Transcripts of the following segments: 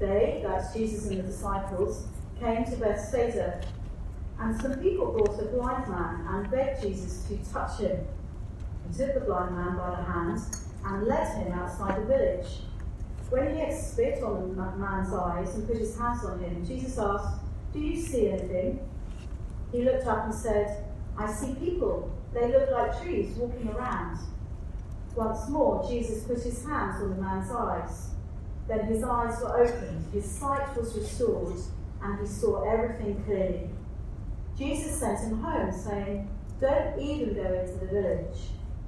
They, that's Jesus and the disciples, came to Bethsaida, and some people brought a blind man and begged Jesus to touch him. He took the blind man by the hand and led him outside the village. When he had spit on the man's eyes and put his hands on him, Jesus asked, "Do you see anything?" He looked up and said, "I see people. They look like trees walking around." Once more, Jesus put his hands on the man's eyes. Then his eyes were opened, his sight was restored, and he saw everything clearly. Jesus sent him home, saying, "Don't even go into the village."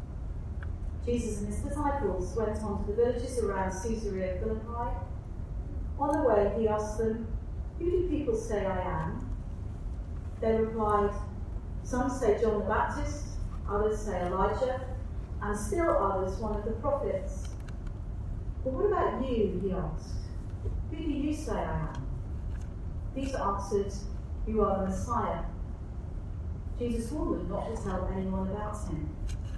Jesus and his disciples went on to the villages around Caesarea Philippi. On the way, he asked them, "Who do people say I am?" They replied, "Some say John the Baptist, others say Elijah, and still others one of the prophets." "But what about you?" he asked. "Who do you say I am?" Peter answered, "You are the Messiah." Jesus warned them not to tell anyone about him.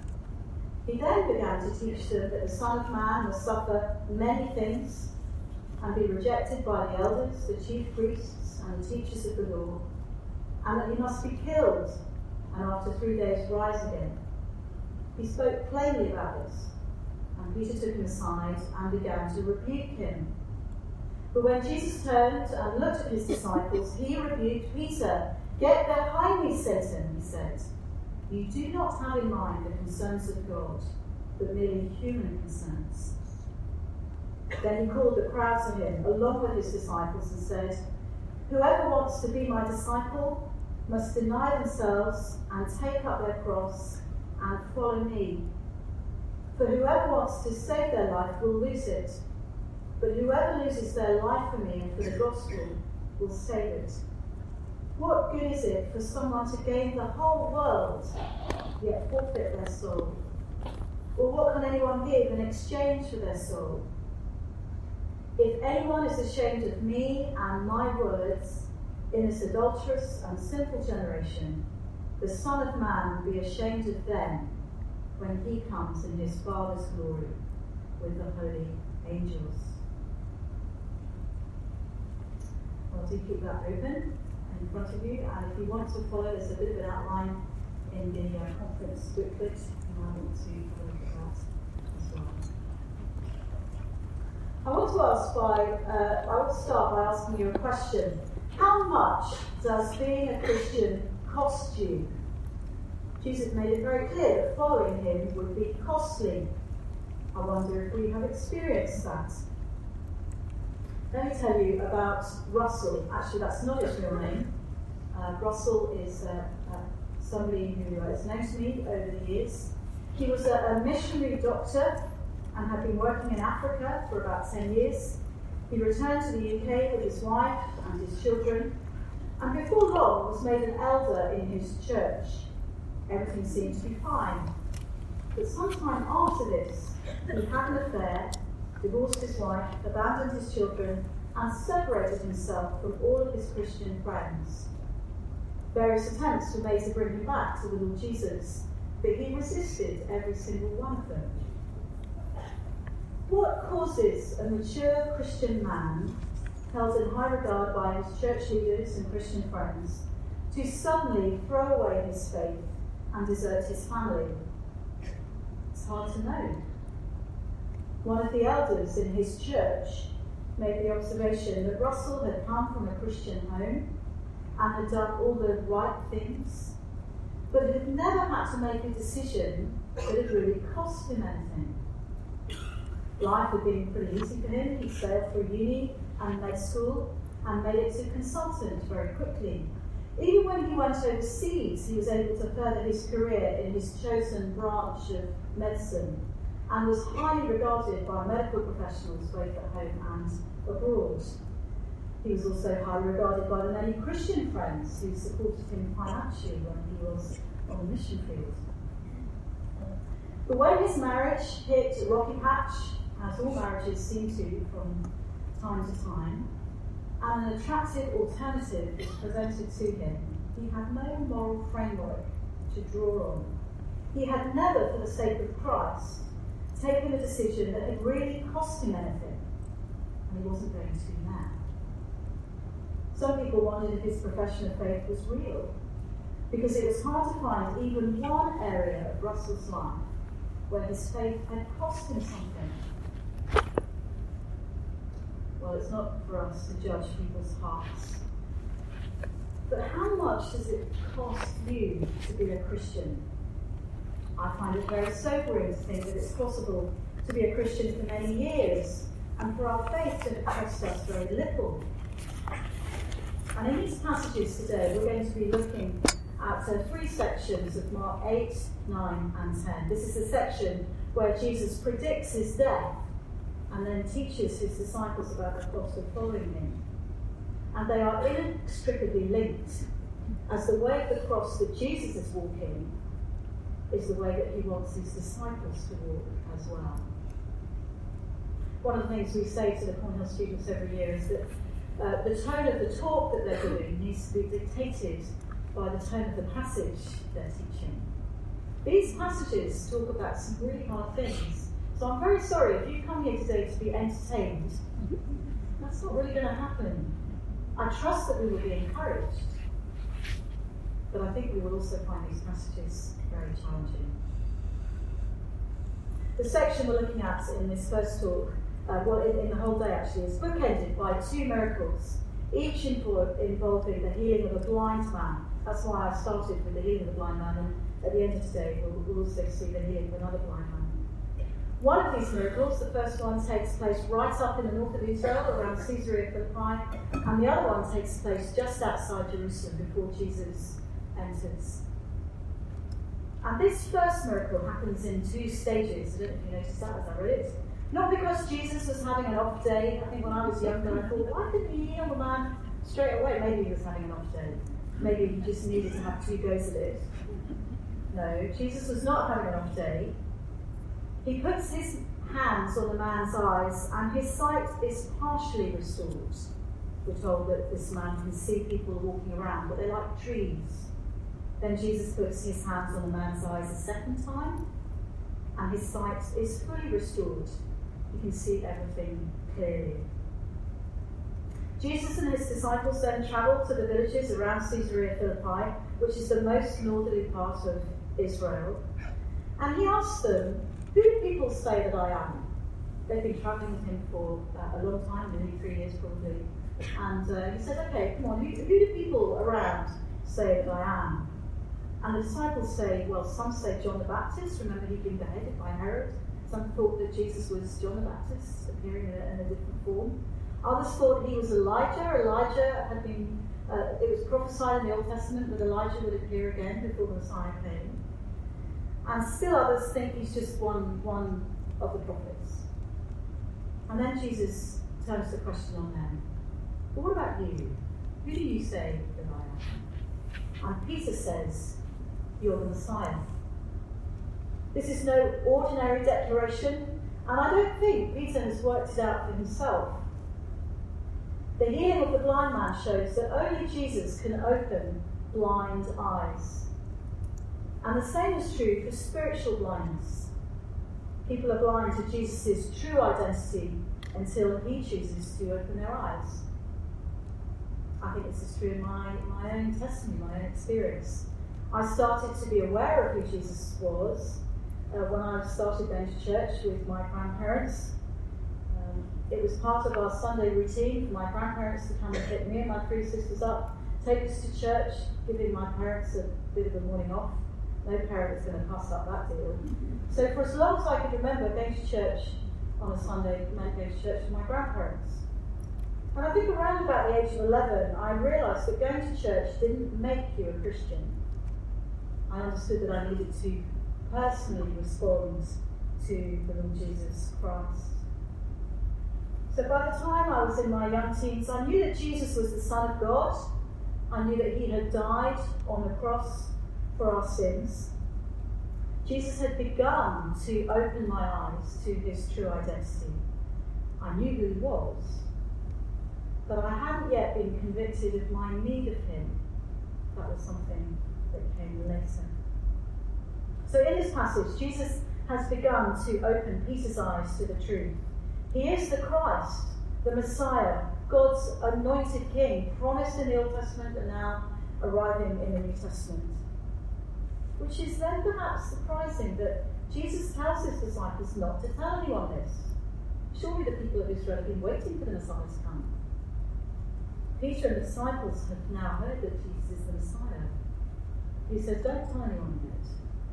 He then began to teach them that the Son of Man must suffer many things and be rejected by the elders, the chief priests, and the teachers of the law, and that he must be killed and after 3 days rise again. He spoke plainly about this, and Peter took him aside and began to rebuke him. But when Jesus turned and looked at his disciples, he rebuked Peter. "Get behind me, Satan," he said. "You do not have in mind the concerns of God, but merely human concerns." Then he called the crowd to him, along with his disciples, and said, "Whoever wants to be my disciple must deny themselves and take up their cross and follow me. For whoever wants to save their life will lose it, but whoever loses their life for me and for the gospel will save it. What good is it for someone to gain the whole world, yet forfeit their soul? Or what can anyone give in exchange for their soul? If anyone is ashamed of me and my words in this adulterous and sinful generation, the Son of Man will be ashamed of them when he comes in his Father's glory with the holy angels." Well, do keep that open in front of you, and if you want to follow, there's a bit of an outline in the conference booklet. You might want to look at that as well. I want to start by asking you a question. How much does being a Christian cost you? Jesus made it very clear that following him would be costly. I wonder if we have experienced that. Let me tell you about Russell. Actually, that's not his real name. Russell is somebody who is known to me over the years. He was a missionary doctor and had been working in Africa for about 10 years. He returned to the UK with his wife and his children, and before long was made an elder in his church. Everything seemed to be fine. But sometime after this, he had an affair, divorced his wife, abandoned his children, and separated himself from all of his Christian friends. Various attempts were made to bring him back to the Lord Jesus, but he resisted every single one of them. What causes a mature Christian man, held in high regard by his church leaders and Christian friends, to suddenly throw away his faith and desert his family? It's hard to know. One of the elders in his church made the observation that Russell had come from a Christian home and had done all the right things, but had never had to make a decision that had really cost him anything. Life had been pretty easy for him. He sailed through uni and med school and made it to consultant very quickly. Even when he went overseas, he was able to further his career in his chosen branch of medicine and was highly regarded by medical professionals both at home and abroad. He was also highly regarded by the many Christian friends who supported him financially when he was on the mission field. But when his marriage hit a rocky patch, as all marriages seem to from time to time, and an attractive alternative was presented to him, he had no moral framework to draw on. He had never, for the sake of Christ, taken a decision that had really cost him anything, and he wasn't going to be met. Some people wondered if his profession of faith was real, because it was hard to find even one area of Russell's life where his faith had cost him something. Well, it's not for us to judge people's hearts. But how much does it cost you to be a Christian? I find it very sobering to think that it's possible to be a Christian for many years and for our faith to have cost us very little. And in these passages today, we're going to be looking at 3 sections of Mark 8, 9 and 10. This is the section where Jesus predicts his death and then teaches his disciples about the cost of following him. And they are inextricably linked, as the way of the cross that Jesus is walking is the way that he wants his disciples to walk as well. One of the things we say to the Cornhill students every year is that the tone of the talk that they're doing needs to be dictated by the tone of the passage they're teaching. These passages talk about some really hard things. So I'm very sorry if you come here today to be entertained. That's not really going to happen. I trust that we will be encouraged, but I think we will also find these passages very challenging. The section we're looking at in this first talk, in the whole day actually, is bookended by 2 miracles, each involving the healing of a blind man. That's why I started with the healing of the blind man, and at the end of today we'll also see the healing of another blind man. One of these miracles, the first one, takes place right up in the north of Israel, around Caesarea Philippi, and the other one takes place just outside Jerusalem before Jesus enters. And this first miracle happens in 2 stages. I don't know if you noticed that as I read it. Not because Jesus was having an off day. I think when I was younger, I thought, why didn't he heal the man straight away? Maybe he was having an off day. Maybe he just needed to have 2 goes at it. No, Jesus was not having an off day. He puts his hands on the man's eyes, and his sight is partially restored. We're told that this man can see people walking around, but they're like trees. Then Jesus puts his hands on the man's eyes a second time, and his sight is fully restored. He can see everything clearly. Jesus and his disciples then travelled to the villages around Caesarea Philippi, which is the most northerly part of Israel, and he asked them, "Who do people say that I am?" They've been travelling with him for a long time, nearly 3 years probably. And he said, "Okay, come on, who do people around say that I am?" And the disciples say, well, some say John the Baptist. Remember, he'd been beheaded by Herod. Some thought that Jesus was John the Baptist, appearing in a different form. Others thought he was Elijah. Elijah had been, it was prophesied in the Old Testament that Elijah would appear again before the Messiah came. And still others think he's just one of the prophets. And then Jesus turns the question on them. But what about you? Who do you say that I am? And Peter says, "You're the Messiah." This is no ordinary declaration, and I don't think Peter has worked it out for himself. The healing of the blind man shows that only Jesus can open blind eyes. And the same is true for spiritual blindness. People are blind to Jesus' true identity until he chooses to open their eyes. I think this is true in my own testimony, my own experience. I started to be aware of who Jesus was when I started going to church with my grandparents. It was part of our Sunday routine for my grandparents to come and pick me and my 3 sisters up, take us to church, giving my parents a bit of a morning off. No parent is going to pass up that deal. So for as long as I could remember, going to church on a Sunday meant going to church with my grandparents. And I think around about the age of 11, I realised that going to church didn't make you a Christian. I understood that I needed to personally respond to the Lord Jesus Christ. So by the time I was in my young teens, I knew that Jesus was the Son of God. I knew that he had died on the cross for our sins. Jesus had begun to open my eyes to his true identity. I knew who he was, but I hadn't yet been convicted of my need of him. That was something that came later. So in this passage, Jesus has begun to open Peter's eyes to the truth. He is the Christ, the Messiah, God's anointed king, promised in the Old Testament and now arriving in the New Testament. Which is then perhaps surprising that Jesus tells his disciples not to tell anyone this. Surely the people of Israel have been waiting for the Messiah to come. Peter and the disciples have now heard that Jesus is the Messiah. He says, don't tell anyone yet.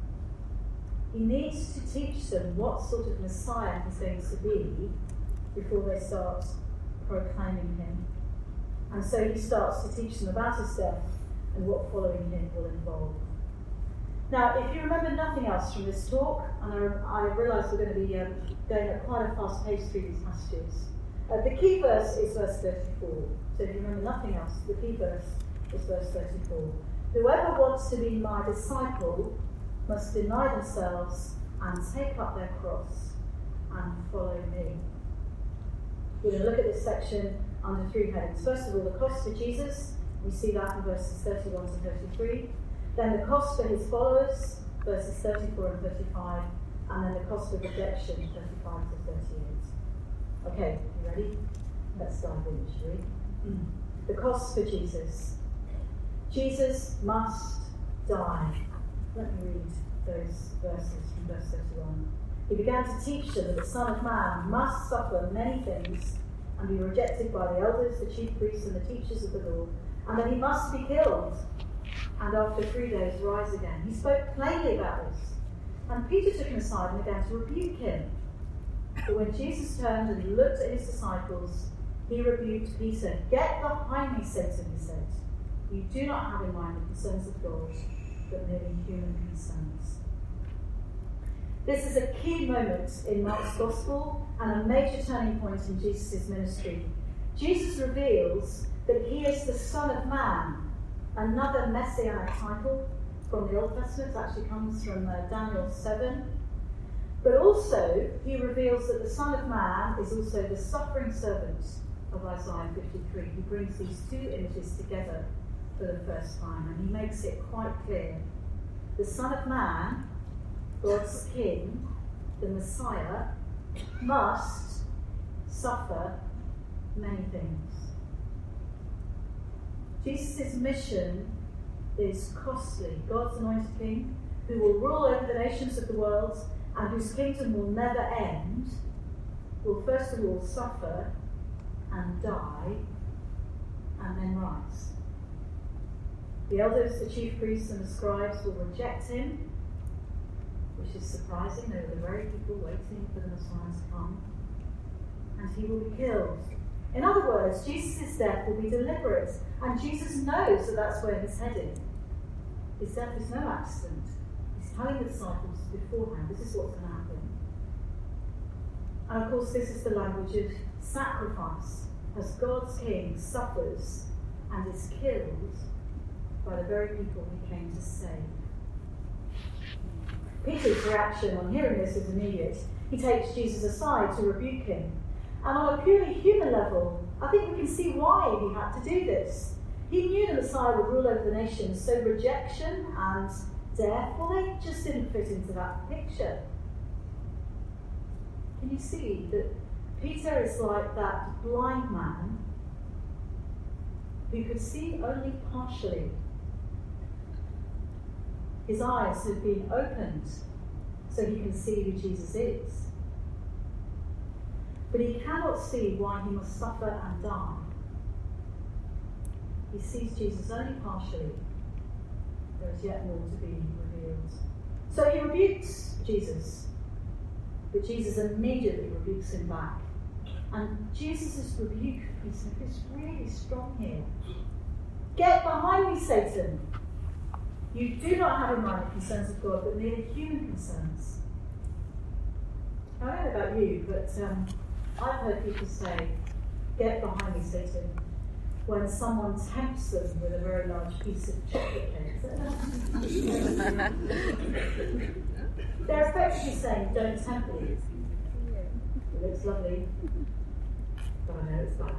He needs to teach them what sort of Messiah he's going to be before they start proclaiming him. And so he starts to teach them about his death and what following him will involve. Now, if you remember nothing else from this talk, and I realise we're going to be going at quite a fast pace through these passages, the key verse is verse 34. So if you remember nothing else, the key verse is verse 34. Whoever wants to be my disciple must deny themselves and take up their cross and follow me. We're going to look at this section under three headings. First of all, the cost for Jesus. We see that in verses 31 to 33. Then the cost for his followers, verses 34 and 35. And then the cost of rejection, 35 to 38. Okay, you ready? Let's dive in, shall we? The cost for Jesus. Jesus must die. Let me read those verses from verse 31. He began to teach them that the Son of Man must suffer many things and be rejected by the elders, the chief priests, and the teachers of the law, and that he must be killed, and after 3 days rise again. He spoke plainly about this, and Peter took him aside and began to rebuke him. But when Jesus turned and looked at his disciples, he rebuked Peter. Get behind me, Satan, he said. You do not have in mind the concerns of God, but merely human concerns. This is a key moment in Mark's Gospel and a major turning point in Jesus' ministry. Jesus reveals that he is the Son of Man, another messianic title from the Old Testament. It actually comes from Daniel 7. But also, he reveals that the Son of Man is also the suffering servant of Isaiah 53. He brings these two images together for the first time, and he makes it quite clear. The Son of Man, God's King, the Messiah, must suffer many things. Jesus' mission is costly. God's anointed King, who will rule over the nations of the world and whose kingdom will never end, will first of all suffer and die and then rise. The elders, the chief priests, and the scribes will reject him, which is surprising. They were the very people waiting for the Messiah to come. And he will be killed. In other words, Jesus' death will be deliberate, and Jesus knows that that's where he's headed. His death is no accident. He's telling the disciples beforehand, this is what's going to happen. And of course, this is the language of sacrifice, as God's King suffers and is killed by the very people he came to save. Peter's reaction on hearing this is immediate. He takes Jesus aside to rebuke him. And on a purely human level, I think we can see why he had to do this. He knew the Messiah would rule over the nations, so rejection and death, well, they just didn't fit into that picture. Can you see that Peter is like that blind man who could see only partially? His eyes have been opened so he can see who Jesus is. But he cannot see why he must suffer and die. He sees Jesus only partially. There is yet more to be revealed. So he rebukes Jesus. But Jesus immediately rebukes him back. And Jesus' rebuke is really strong here. Get behind me, Satan. You do not have in mind the concerns of God, but merely human concerns. I don't know about you, but I've heard people say, get behind me, Satan, when someone tempts them with a very large piece of chocolate cake. They're effectively saying, don't tempt me. It looks lovely, but I know it's bad.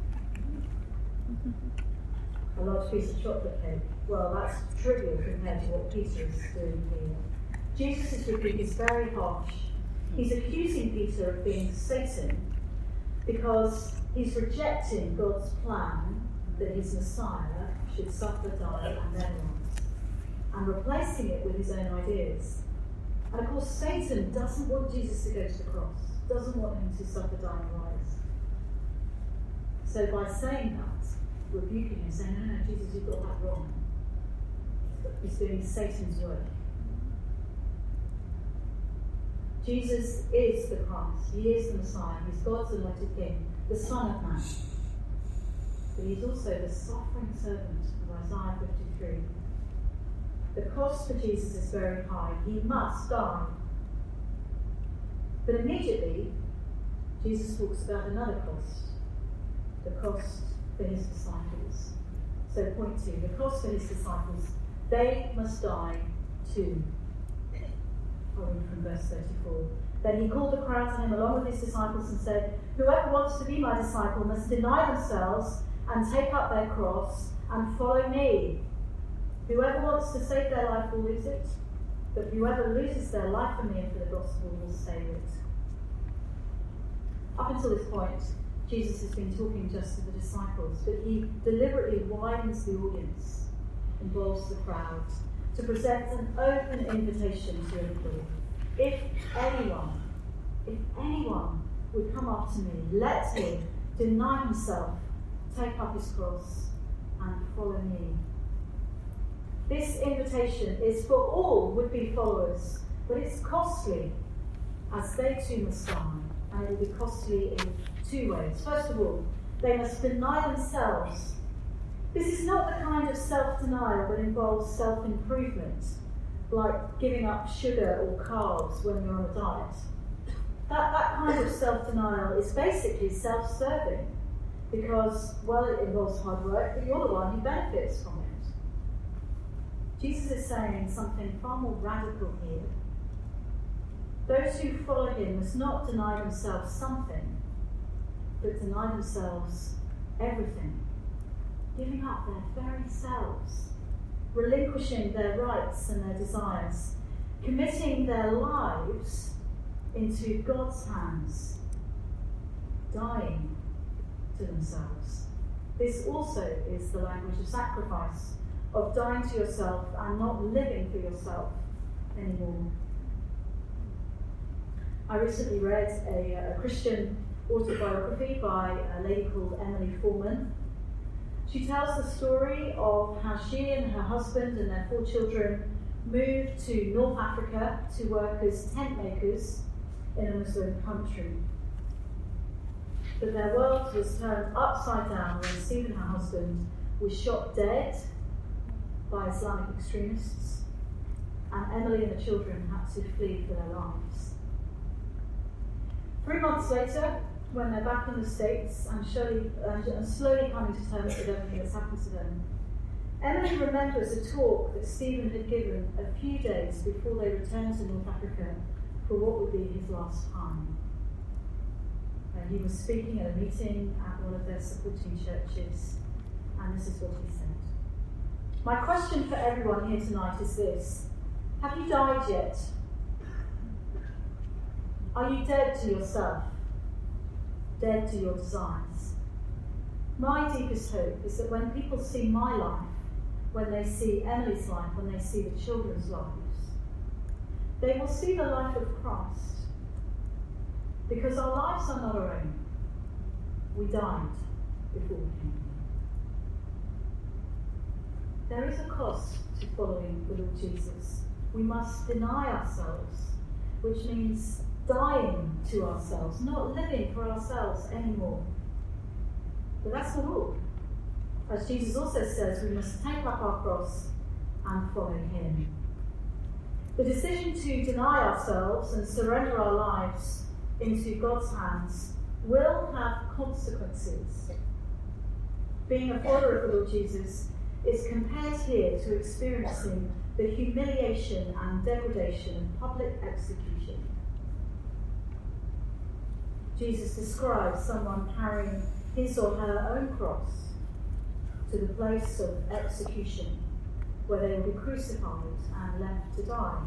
A large piece of chocolate cake. Well, that's trivial compared to what Peter is doing here. Jesus' rebuke is very harsh. He's accusing Peter of being Satan because He's rejecting God's plan that his Messiah should suffer, die, and then rise, and replacing it with his own ideas. And of course, Satan doesn't want Jesus to go to the cross, doesn't want him to suffer, die, and rise. So by saying that, rebuking him, saying, no, Jesus, you've got that wrong, he's doing Satan's work. Jesus is the Christ. He is the Messiah. He's God's anointed King, the Son of Man. But he's also the suffering servant of Isaiah 53. The cost for Jesus is very high. He must die. But immediately, Jesus talks about another cost. The cost for his disciples. So point 2, the cost for his disciples. They must die too. Following from verse 34. Then he called the crowd to him along with his disciples and said, whoever wants to be my disciple must deny themselves and take up their cross and follow me. Whoever wants to save their life will lose it, but whoever loses their life for me and for the gospel will save it. Up until this point, Jesus has been talking just to the disciples, but he deliberately widens the audience, involves the crowd, to present an open invitation to everybody. If anyone would come after me, let him deny himself, take up his cross, and follow me. This invitation is for all would-be followers, but it's costly, as they too must die, and it will be costly in 2 ways. First of all, they must deny themselves. This is not the kind of self-denial that involves self-improvement, like giving up sugar or carbs when you're on a diet. That kind of self-denial is basically self-serving, because, well, it involves hard work, but you're the one who benefits from it. Jesus is saying something far more radical here. Those who follow him must not deny themselves something, but deny themselves everything, giving up their very selves, relinquishing their rights and their desires, committing their lives into God's hands, dying to themselves. This also is the language of sacrifice, of dying to yourself and not living for yourself anymore. I recently read a Christian autobiography by a lady called Emily Foreman. She tells the story of how she and her husband and their 4 children moved to North Africa to work as tent makers in a Muslim country. But their world was turned upside down when Stephen, her husband, was shot dead by Islamic extremists, and Emily and the children had to flee for their lives. 3 months later, when they're back in the States and slowly coming to terms with everything that's happened to them, Emily remembers a talk that Stephen had given a few days before they returned to North Africa for what would be his last time. He was speaking at a meeting at one of their supporting churches, and this is what he said. My question for everyone here tonight is this: have you died yet? Are you dead to yourself? Dead to your desires? My deepest hope is that when people see my life, when they see Emily's life, when they see the children's lives, they will see the life of Christ. Because our lives are not our own. We died before we came. There is a cost to following the Lord Jesus. We must deny ourselves, which means dying to ourselves, not living for ourselves anymore. But that's not all. As Jesus also says, we must take up our cross and follow him. The decision to deny ourselves and surrender our lives into God's hands will have consequences. Being a follower of the Lord Jesus is compared here to experiencing the humiliation and degradation of public execution. Jesus describes someone carrying his or her own cross to the place of execution, where they will be crucified and left to die.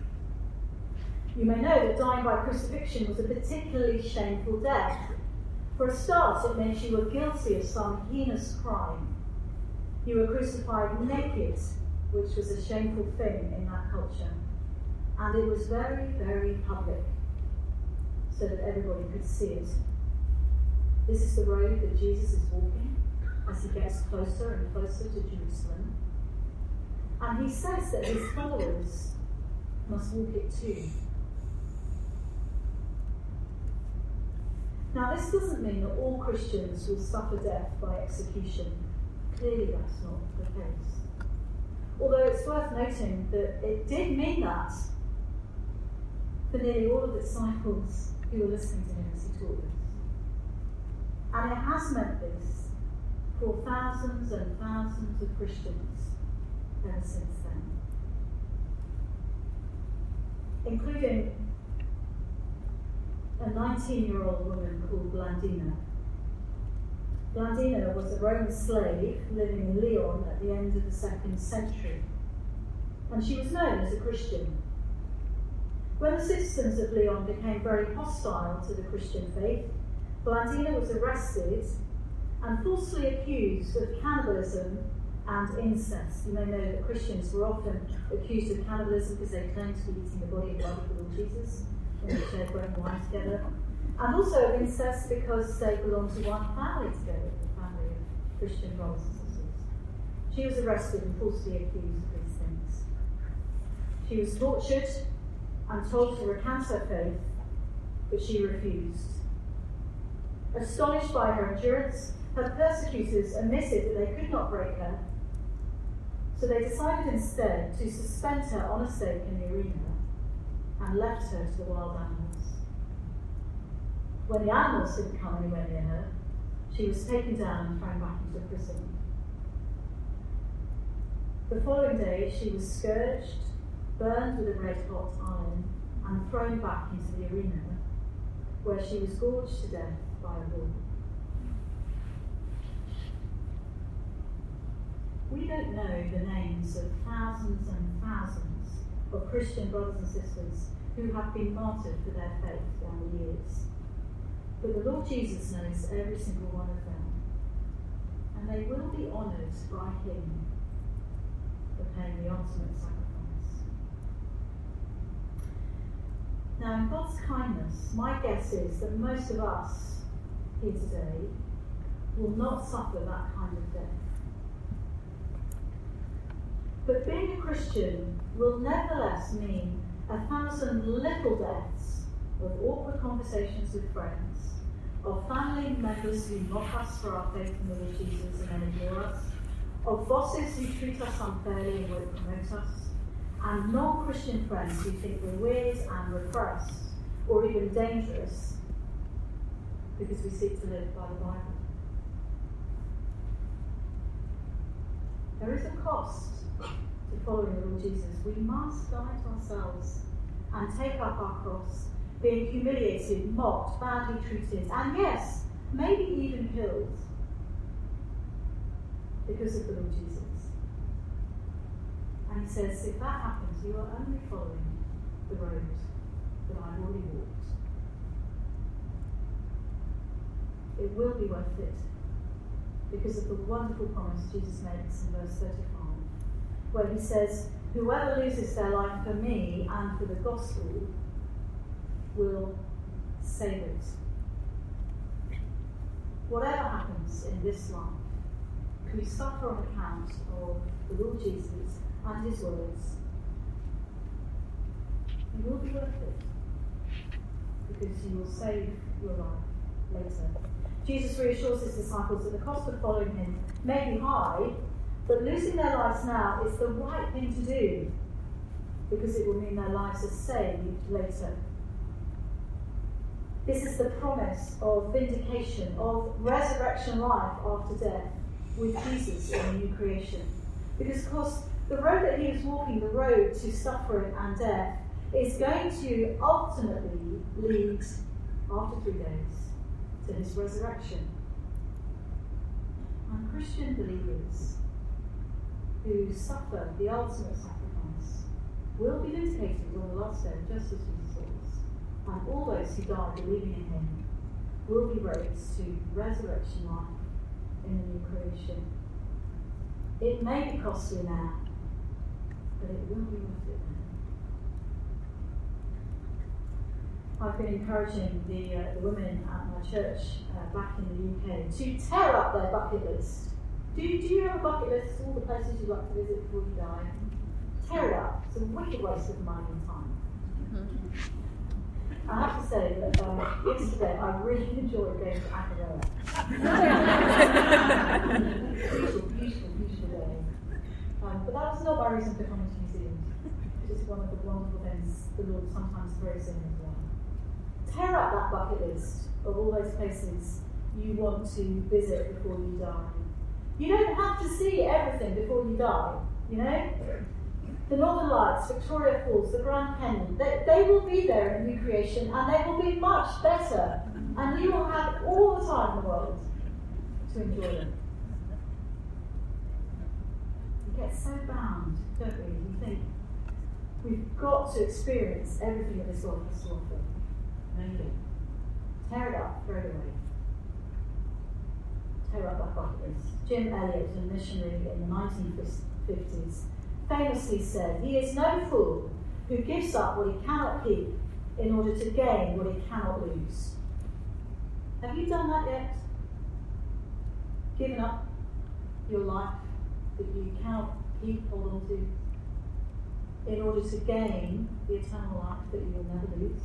You may know that dying by crucifixion was a particularly shameful death. For a start, it meant you were guilty of some heinous crime. You were crucified naked, which was a shameful thing in that culture. And it was very, very public, so that everybody could see it. This is the road that Jesus is walking as he gets closer and closer to Jerusalem. And he says that his followers must walk it too. Now, this doesn't mean that all Christians will suffer death by execution. Clearly, that's not the case. Although it's worth noting that it did mean that for nearly all of the disciples who were listening to him as he taught this. And it has meant this for thousands and thousands of Christians ever since then. Including a 19-year-old woman called Blandina. Blandina was a Roman slave living in Lyon at the end of the 2nd century, and she was known as a Christian. When the citizens of Lyon became very hostile to the Christian faith, Blandina was arrested and falsely accused of cannibalism and incest. You may know that Christians were often accused of cannibalism because they claimed to be eating the body and blood of the Lord Jesus when they shared bread and wine together, and also of incest because they belonged to one family together, the family of Christian brothers and sisters. She was arrested and falsely accused of these things. She was tortured and told to recant her faith, but she refused. Astonished by her endurance, her persecutors admitted that they could not break her, so they decided instead to suspend her on a stake in the arena and left her to the wild animals. When the animals didn't come anywhere near her, she was taken down and thrown back into prison. The following day, she was scourged, burned with a red-hot iron, and thrown back into the arena, where she was gorged to death by a bull. We don't know the names of thousands and thousands of Christian brothers and sisters who have been martyred for their faith down the years. But the Lord Jesus knows every single one of them, and they will be honoured by him for paying the ultimate sacrifice. Now, in God's kindness, my guess is that most of us here today will not suffer that kind of death. But being a Christian will nevertheless mean 1,000 little deaths of awkward conversations with friends, of family members who mock us for our faith in the Lord Jesus and then ignore us, of bosses who treat us unfairly and won't promote us, and non-Christian friends who think we're weird and repressed, or even dangerous, because we seek to live by the Bible. There is a cost to following the Lord Jesus. We must die to ourselves and take up our cross, being humiliated, mocked, badly treated, and yes, maybe even killed because of the Lord Jesus. And he says, if that happens, you are only following the road that I've already walked. It will be worth it because of the wonderful promise Jesus makes in verse 35, where he says, whoever loses their life for me and for the gospel will save it. Whatever happens in this life, if we suffer on account of the Lord Jesus and his words, it will be worth it because you will save your life later. Jesus reassures his disciples that the cost of following him may be high, but losing their lives now is the right thing to do because it will mean their lives are saved later. This is the promise of vindication, of resurrection life after death with Jesus in the new creation. Because, of course, the road that he is walking, the road to suffering and death, is going to ultimately lead, after 3 days, to his resurrection. And Christian believers who suffer the ultimate sacrifice will be vindicated on the last day, just as Jesus was. And all those who die believing in him will be raised to resurrection life in the new creation. It may be costly now, but it will be worth it then. I've been encouraging the women at my church back in the UK to tear up their bucket list. Do you have a bucket list of all the places you'd like to visit before you die? Tear it up. It's a wicked waste of money and time. I have to say that yesterday I really enjoyed going to Akaroa. Beautiful day. But that was not my reason for coming to New Zealand. It's just one of the wonderful things the Lord sometimes throws in as well. Tear up that bucket list of all those places you want to visit before you die. You don't have to see everything before you die, you know? The Northern Lights, Victoria Falls, the Grand Canyon, they will be there in the new creation and they will be much better. And you will have all the time in the world to enjoy them. We get so bound, don't we? We think we've got to experience everything that this world has to offer. No, you don't. Tear it up, throw it away. Tear up that bucket list. Jim Elliot, a missionary in the 1950s, famously said, "He is no fool who gives up what he cannot keep in order to gain what he cannot lose." Have you done that yet? Given up your life that you cannot hold on to in order to gain the eternal life that you will never lose?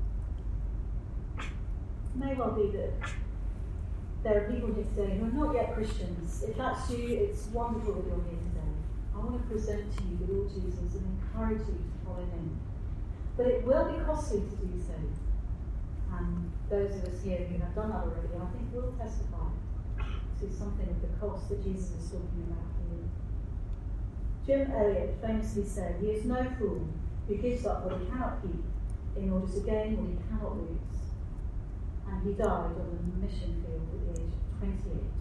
It may well be that there are people here today who are not yet Christians. If that's you, it's wonderful that you're here today. I want to present to you the Lord Jesus and encourage you to follow him. But it will be costly to do so. And those of us here who have done that already, I think will testify to something of the cost that Jesus is talking about here. Jim Elliot famously said, "He is no fool who gives up what he cannot keep in order to gain what he cannot lose." And he died on the mission field at the age of 28.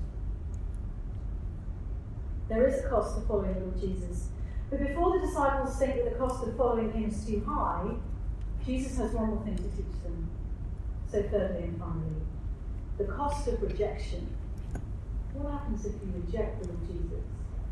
There is a cost to following the Lord Jesus. But before the disciples think that the cost of following him is too high, Jesus has one more thing to teach them. So thirdly and finally, the cost of rejection. What happens if you reject the Lord Jesus?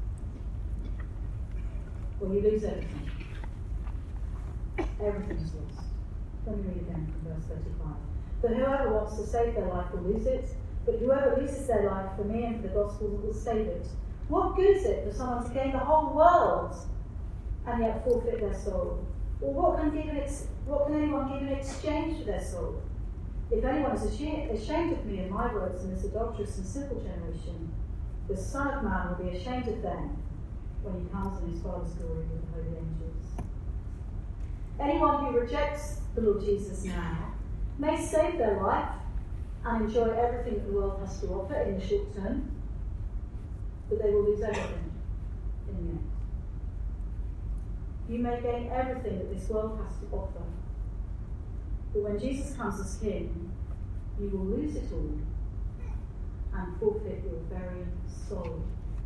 Well, you lose everything. Everything's lost. Let me read again from verse 35. "But whoever wants to save their life will lose it, but whoever loses their life for me and for the gospel will save it. What good is it for someone to gain the whole world and yet forfeit their soul? Or what can anyone give in exchange for their soul? If anyone is ashamed of me and my words in this adulterous and sinful generation, the Son of Man will be ashamed of them when he comes in his Father's glory with the holy angels." Anyone who rejects the Lord Jesus now may save their life and enjoy everything that the world has to offer in the short term, but they will lose everything in the end. You may gain everything that this world has to offer, but when Jesus comes as King, you will lose it all and forfeit your very soul.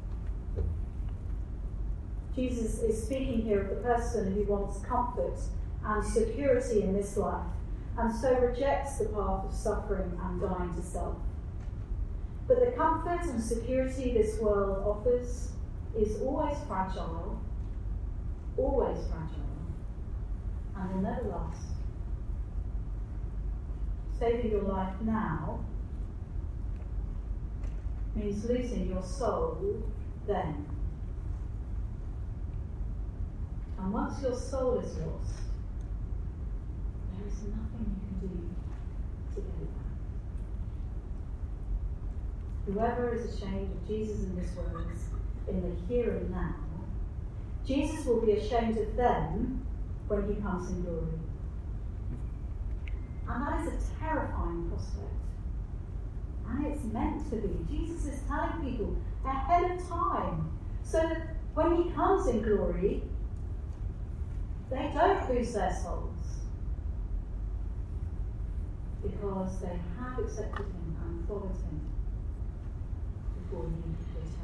Jesus is speaking here of the person who wants comfort and security in this life, and so rejects the path of suffering and dying to self. But the comfort and security this world offers is always fragile, and will never last. Saving your life now means losing your soul then. And once your soul is lost, there is nothing you can do to get it back. Whoever is ashamed of Jesus and his words in the here and now, Jesus will be ashamed of them when he comes in glory. And that is a terrifying prospect. And it's meant to be. Jesus is telling people ahead of time, so that when he comes in glory, they don't lose their souls, because they have accepted him and followed him before he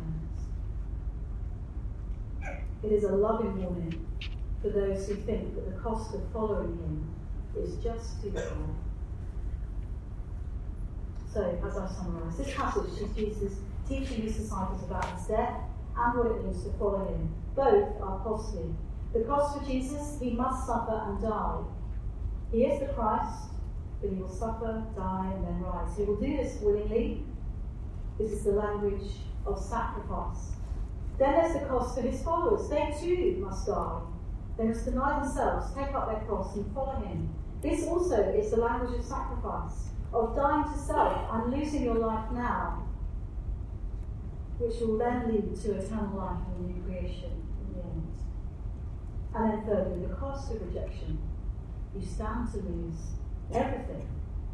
returns. It is a loving warning for those who think that the cost of following him is just too high. So, as I've summarised, this passage is Jesus teaching his disciples about his death and what it means to follow him. Both are costly. The cost for Jesus, he must suffer and die. He is the Christ, but he will suffer, die, and then rise. He will do this willingly. This is the language of sacrifice. Then there's the cost for his followers. They too must die. They must deny themselves, take up their cross, and follow him. This also is the language of sacrifice, of dying to self and losing your life now, which will then lead to eternal life and a new creation in the end. And then thirdly, the cost of rejection. You stand to lose everything.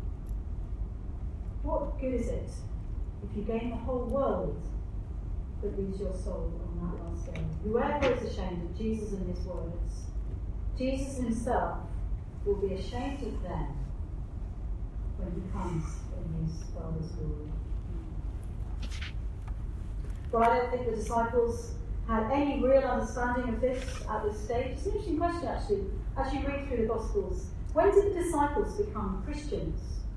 What good is it if you gain the whole world but lose your soul on that last day? Whoever is ashamed of Jesus and his words, Jesus himself will be ashamed of them when he comes in his Father's glory. Well, I don't think the disciples had any real understanding of this at this stage. It's an interesting question, actually, as you read through the Gospels. When did the disciples become Christians?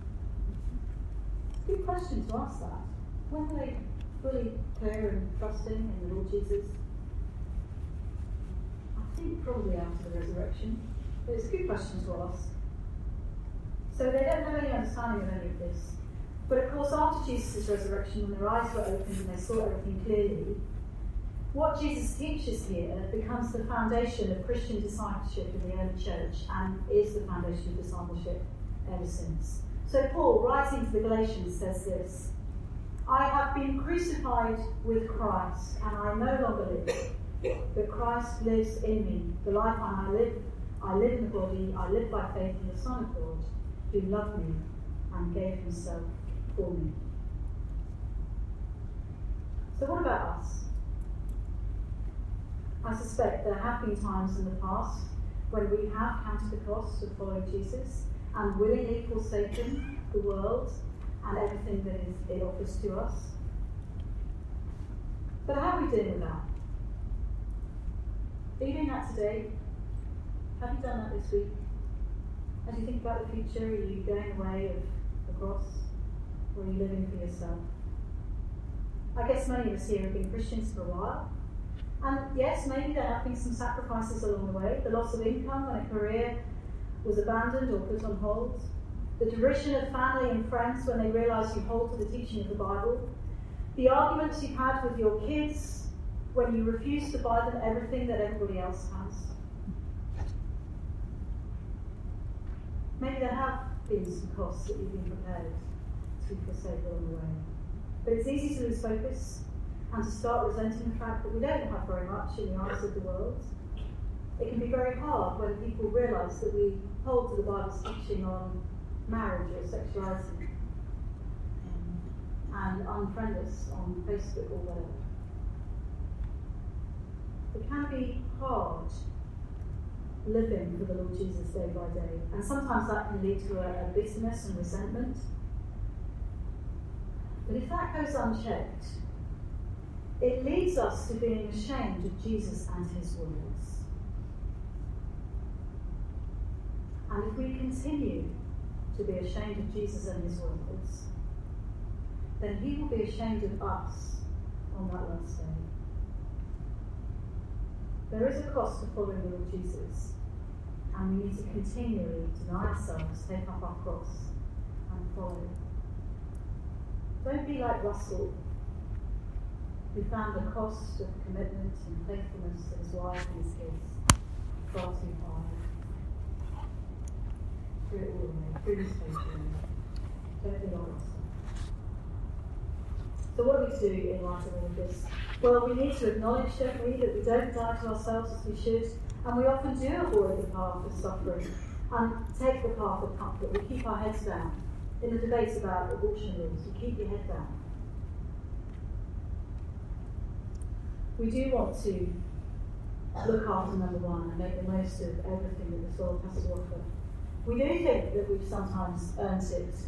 Good question to ask that. When were they fully clear and trusting in the Lord Jesus? I think probably after the resurrection. But it's a good question to ask. So they don't have any understanding of any of this. But of course, after Jesus' resurrection, when their eyes were opened and they saw everything clearly, what Jesus teaches here becomes the foundation of Christian discipleship in the early church and is the foundation of discipleship ever since. So Paul, writing to the Galatians, says this: I have been crucified with Christ, and I no longer live, but Christ lives in me. The life I live in the body, I live by faith in the Son of God, who loved me and gave himself for me. So what about us? I suspect there have been times in the past when we have counted the cost of following Jesus and willingly forsaken the world and everything that it offers to us. But how are we doing with that? Are you doing that today? Have you done that this week? As you think about the future, are you going away of the cross? Or are you living for yourself? I guess many of us here have been Christians for a while. And yes, maybe there have been some sacrifices along the way. The loss of income when a career was abandoned or put on hold. The derision of family and friends when they realise you hold to the teaching of the Bible. The arguments you've had with your kids when you refuse to buy them everything that everybody else has. Maybe there have been some costs that you've been prepared to forsake along the way. But it's easy to lose focus and to start resenting the fact that we don't have very much in the eyes of the world. It can be very hard when people realise that we hold to the Bible's teaching on marriage or sexuality and unfriend us on Facebook or whatever. It can be hard living for the Lord Jesus day by day, and sometimes that can lead to a bitterness and resentment. But if that goes unchecked, it leads us to being ashamed of Jesus and his words. And if we continue to be ashamed of Jesus and his words, then he will be ashamed of us on that last day. There is a cost to following the Lord Jesus, and we need to continually deny ourselves, take up our cross, and follow. Don't be like Russell, who found the cost of commitment and faithfulness to his wife and his kids far too high. Through it all away, through his faithfulness. Don't be like Russell. So what do we do in light of all of this? Well, we need to acknowledge, don't we, that we don't die to ourselves as we should, and we often do avoid the path of suffering and take the path of comfort. We keep our heads down. In the debates about abortion rules, you keep your head down. We do want to look after number one and make the most of everything that this world has to offer. We do think that we've sometimes earned it.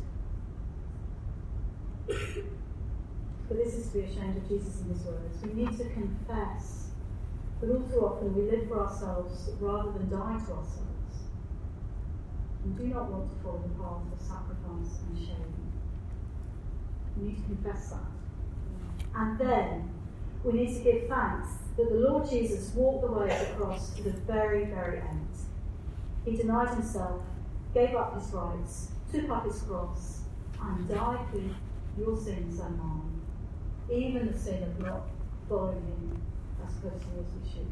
But this is to be ashamed of Jesus and his words. We need to confess that all too often we live for ourselves rather than die to ourselves. And do not want to follow the path of sacrifice and shame. We need to confess that. And then we need to give thanks that the Lord Jesus walked the way of the cross to the very, very end. He denied himself, gave up his rights, took up his cross, and died for your sins and mine, even the sin of not following him as closely as we should.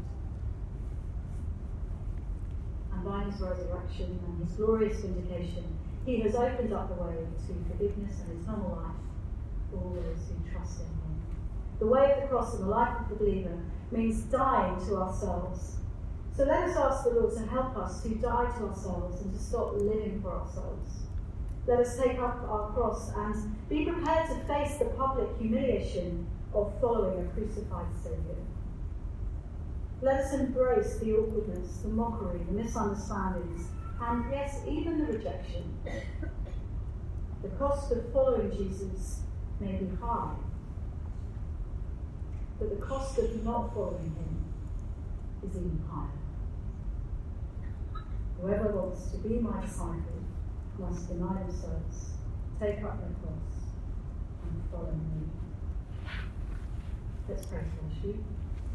And by his resurrection and his glorious vindication, he has opened up the way to forgiveness and eternal life for all those who trust in him. The way of the cross and the life of the believer means dying to ourselves. So let us ask the Lord to help us to die to ourselves and to stop living for ourselves. Let us take up our cross and be prepared to face the public humiliation of following a crucified Saviour. Let us embrace the awkwardness, the mockery, the misunderstandings, and yes, even the rejection. The cost of following Jesus may be high, but the cost of not following him is even higher. Whoever wants to be my disciple must deny themselves, take up their cross, and follow me. Let's pray for you.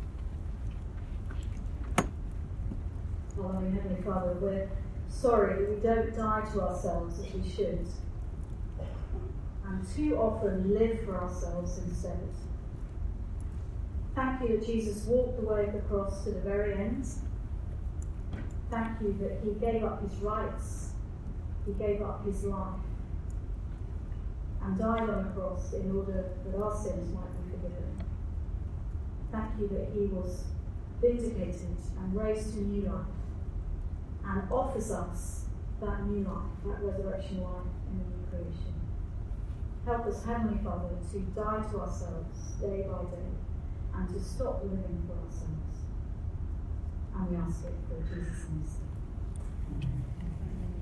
Our loving Heavenly Father, we're sorry that we don't die to ourselves as we should, and too often live for ourselves instead. Thank you that Jesus walked the way of the cross to the very end. Thank you that he gave up his rights, he gave up his life, and died on the cross in order that our sins might be forgiven. Thank you that he was vindicated and raised to new life, and offers us that new life, that resurrection life in the new creation. Help us, Heavenly Father, to die to ourselves day by day and to stop living for ourselves. And we ask it for Jesus' name.